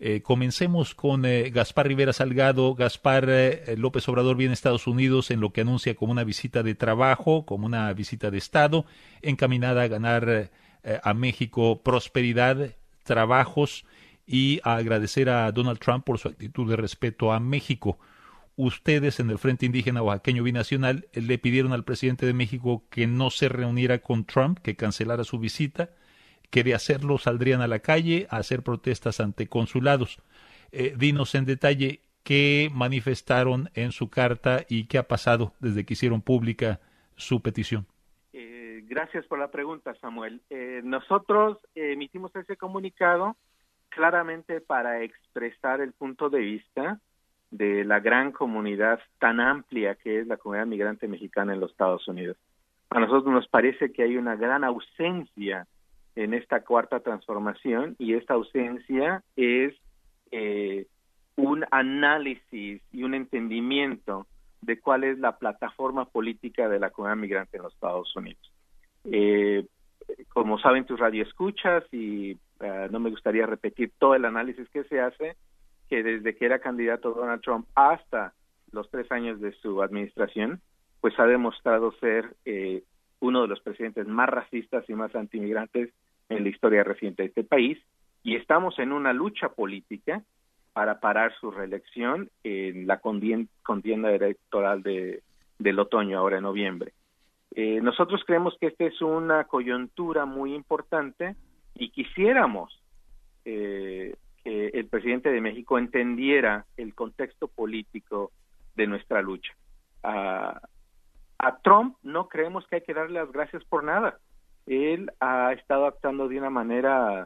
Comencemos con Gaspar Rivera Salgado. Gaspar, López Obrador viene a Estados Unidos en lo que anuncia como una visita de trabajo, como una visita de Estado, encaminada a ganar a México prosperidad, trabajos y a agradecer a Donald Trump por su actitud de respeto a México. Ustedes en el Frente Indígena Oaxaqueño Binacional le pidieron al presidente de México que no se reuniera con Trump, que cancelara su visita, que de hacerlo saldrían a la calle a hacer protestas ante consulados. Dinos en detalle qué manifestaron en su carta y qué ha pasado desde que hicieron pública su petición. Gracias por la pregunta, Samuel. Nosotros emitimos ese comunicado claramente para expresar el punto de vista de la gran comunidad tan amplia que es la comunidad migrante mexicana en los Estados Unidos. A nosotros nos parece que hay una gran ausencia en esta cuarta transformación, y esta ausencia es un análisis y un entendimiento de cuál es la plataforma política de la comunidad migrante en los Estados Unidos. Como saben tus radioescuchas, y no me gustaría repetir todo el análisis que se hace, que desde que era candidato Donald Trump hasta los 3 años de su administración, pues ha demostrado ser uno de los presidentes más racistas y más antimigrantes en la historia reciente de este país, y estamos en una lucha política para parar su reelección en la contienda electoral del otoño, ahora en noviembre. Nosotros creemos que esta es una coyuntura muy importante y quisiéramos que el presidente de México entendiera el contexto político de nuestra lucha. A Trump no creemos que hay que darle las gracias por nada. Él ha estado actuando de una manera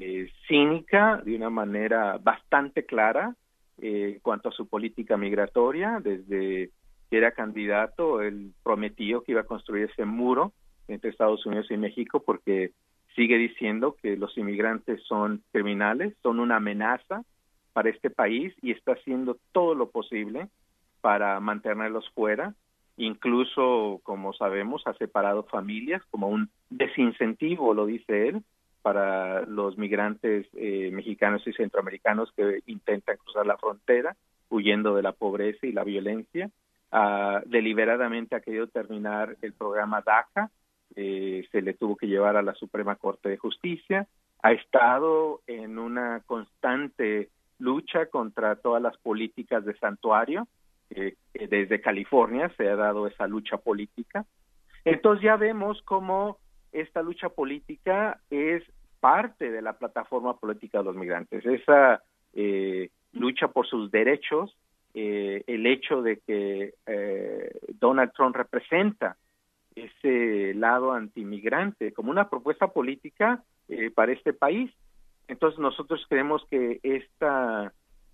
cínica, de una manera bastante clara en cuanto a su política migratoria. Desde que era candidato, él prometió que iba a construir ese muro entre Estados Unidos y México, porque sigue diciendo que los inmigrantes son criminales, son una amenaza para este país, y está haciendo todo lo posible para mantenerlos fuera. Incluso, como sabemos, ha separado familias como un desincentivo, lo dice él, para los migrantes mexicanos y centroamericanos que intentan cruzar la frontera huyendo de la pobreza y la violencia. Deliberadamente ha querido terminar el programa DACA, se le tuvo que llevar a la Suprema Corte de Justicia. Ha estado en una constante lucha contra todas las políticas de santuario. Desde California se ha dado esa lucha política. Entonces ya vemos cómo esta lucha política es parte de la plataforma política de los migrantes. Esa lucha por sus derechos, el hecho de que Donald Trump representa ese lado antimigrante como una propuesta política para este país. Entonces nosotros creemos que estas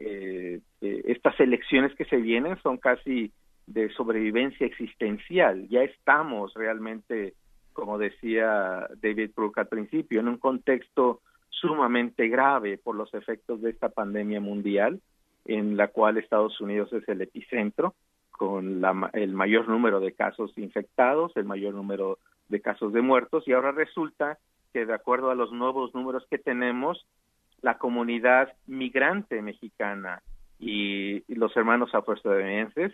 elecciones que se vienen son casi de sobrevivencia existencial. Ya estamos realmente, como decía David Brooke al principio, en un contexto sumamente grave por los efectos de esta pandemia mundial, en la cual Estados Unidos es el epicentro, con el mayor número de casos infectados, el mayor número de casos de muertos, y ahora resulta que, de acuerdo a los nuevos números que tenemos, la comunidad migrante mexicana y los hermanos afroestadounidenses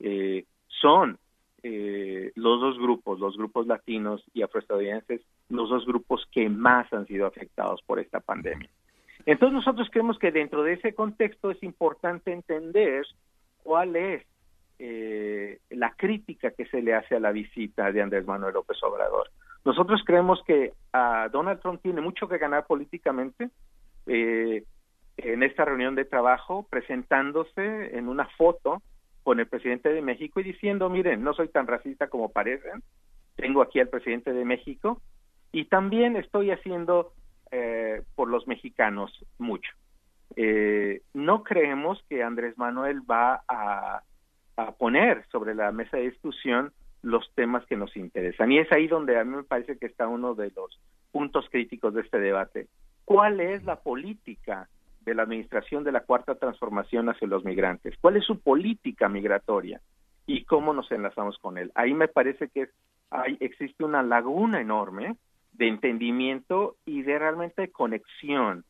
son los dos grupos, los grupos latinos y afroestadounidenses, los dos grupos que más han sido afectados por esta pandemia. Entonces nosotros creemos que dentro de ese contexto es importante entender cuál es la crítica que se le hace a la visita de Andrés Manuel López Obrador. Nosotros creemos que Donald Trump tiene mucho que ganar políticamente en esta reunión de trabajo, presentándose en una foto con el presidente de México y diciendo: miren, no soy tan racista como parecen, tengo aquí al presidente de México y también estoy haciendo por los mexicanos mucho. No creemos que Andrés Manuel va a poner sobre la mesa de discusión los temas que nos interesan, y es ahí donde a mí me parece que está uno de los puntos críticos de este debate. ¿Cuál es la política de la administración de la Cuarta Transformación hacia los migrantes? ¿Cuál es su política migratoria? ¿Y cómo nos enlazamos con él? Ahí me parece que existe una laguna enorme de entendimiento y de realmente conexión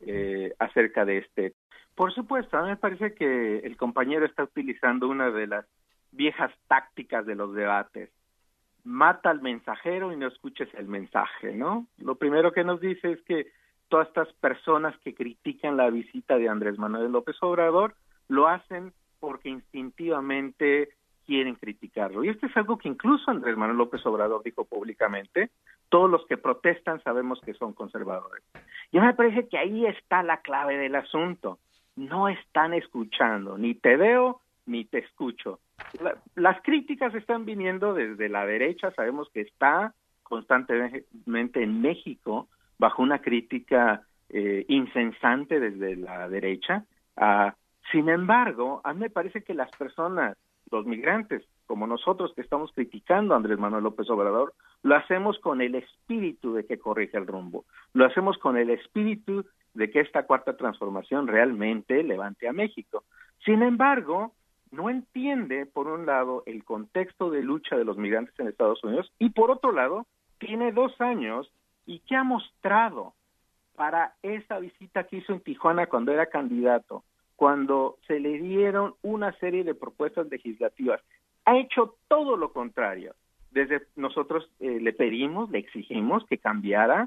acerca de este. Por supuesto, a mí me parece que el compañero está utilizando una de las viejas tácticas de los debates. Mata al mensajero y no escuches el mensaje, ¿no? Lo primero que nos dice es que todas estas personas que critican la visita de Andrés Manuel López Obrador lo hacen porque instintivamente quieren criticarlo. Y esto es algo que incluso Andrés Manuel López Obrador dijo públicamente: todos los que protestan sabemos que son conservadores. Y me parece que ahí está la clave del asunto. No están escuchando, ni te veo ni te escucho. Las críticas están viniendo desde la derecha, sabemos que está constantemente en México bajo una crítica incesante desde la derecha. Sin embargo, a mí me parece que las personas, los migrantes, como nosotros que estamos criticando a Andrés Manuel López Obrador, lo hacemos con el espíritu de que corrige el rumbo, lo hacemos con el espíritu de que esta cuarta transformación realmente levante a México. Sin embargo, no entiende, por un lado, el contexto de lucha de los migrantes en Estados Unidos, y por otro lado, tiene 2 años, y ¿qué ha mostrado para esa visita que hizo en Tijuana cuando era candidato, cuando se le dieron una serie de propuestas legislativas? Ha hecho todo lo contrario. Desde nosotros le pedimos, le exigimos que cambiara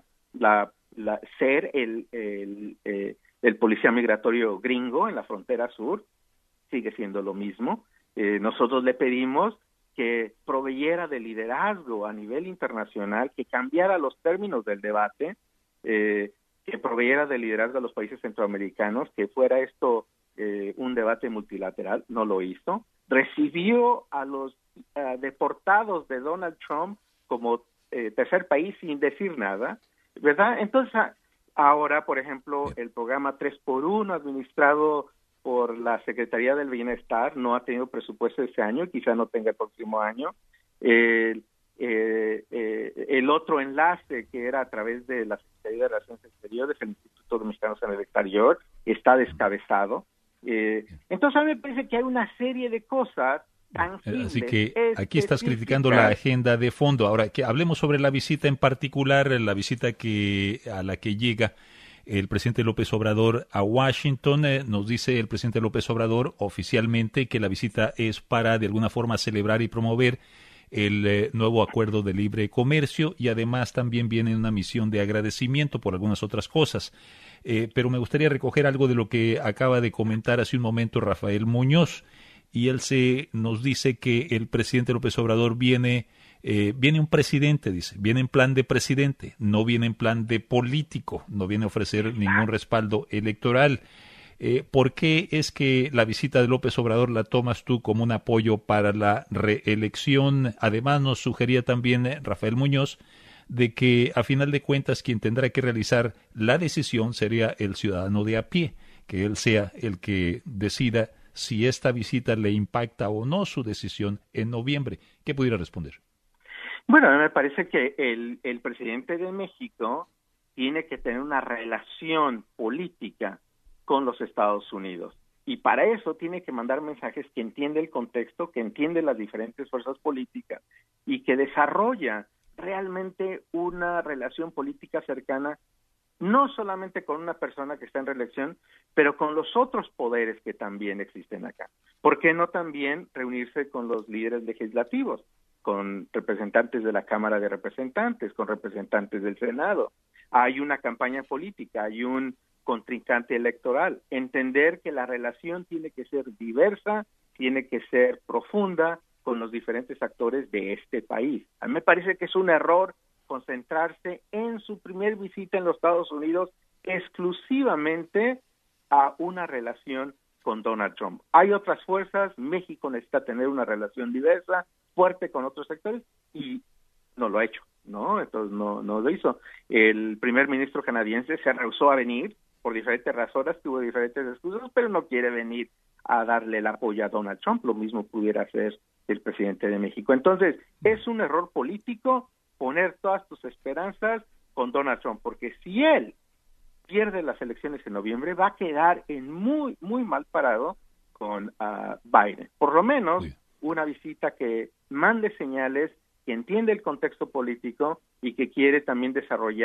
ser el policía migratorio gringo en la frontera sur. Sigue siendo lo mismo. Nosotros le pedimos que proveyera de liderazgo a nivel internacional, que cambiara los términos del debate, que proveyera de liderazgo a los países centroamericanos, que fuera esto un debate multilateral. No lo hizo. Recibió a los deportados de Donald Trump como tercer país sin decir nada, ¿verdad? Entonces, ahora, por ejemplo, el programa 3x1 administrado por la Secretaría del Bienestar no ha tenido presupuesto este año, quizá no tenga el próximo año. El otro enlace, que era a través de la Secretaría de Relaciones Exteriores, el Instituto de Mexicanos en el Exterior, está descabezado. Entonces a mí me parece que hay una serie de cosas tangibles. Así que aquí estás criticando la agenda de fondo. Ahora, que hablemos sobre la visita en particular, la visita a la que llega el presidente López Obrador a Washington. Nos dice el presidente López Obrador oficialmente que la visita es para de alguna forma celebrar y promover el nuevo acuerdo de libre comercio, y además también viene una misión de agradecimiento por algunas otras cosas. Pero me gustaría recoger algo de lo que acaba de comentar hace un momento Rafael Muñoz, y él nos dice que el presidente López Obrador viene un presidente, dice, viene en plan de presidente, no viene en plan de político, no viene a ofrecer ningún respaldo electoral. ¿Por qué es que la visita de López Obrador la tomas tú como un apoyo para la reelección? Además, nos sugería también Rafael Muñoz de que, a final de cuentas, quien tendrá que realizar la decisión sería el ciudadano de a pie, que él sea el que decida si esta visita le impacta o no su decisión en noviembre. ¿Qué pudiera responder? Bueno, a mí me parece que el presidente de México tiene que tener una relación política con los Estados Unidos, y para eso tiene que mandar mensajes que entiende el contexto, que entiende las diferentes fuerzas políticas y que desarrolla realmente una relación política cercana, no solamente con una persona que está en reelección, pero con los otros poderes que también existen acá. ¿Por qué no también reunirse con los líderes legislativos, con representantes de la Cámara de Representantes, con representantes del Senado? Hay una campaña política, hay un contrincante electoral. Entender que la relación tiene que ser diversa, tiene que ser profunda con los diferentes actores de este país. A mí me parece que es un error concentrarse en su primer visita en los Estados Unidos exclusivamente a una relación con Donald Trump. Hay otras fuerzas, México necesita tener una relación diversa, fuerte con otros sectores, y no lo ha hecho, ¿no? Entonces no lo hizo. El primer ministro canadiense se rehusó a venir por diferentes razones, tuvo diferentes excusas, pero no quiere venir a darle el apoyo a Donald Trump. Lo mismo pudiera hacer el presidente de México. Entonces, es un error político poner todas tus esperanzas con Donald Trump, porque si él pierde las elecciones en noviembre, va a quedar en muy, muy mal parado con Biden. Por lo menos, una visita que mande señales, que entiende el contexto político y que quiere también desarrollar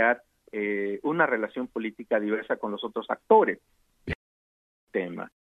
una relación política diversa con los otros actores del tema.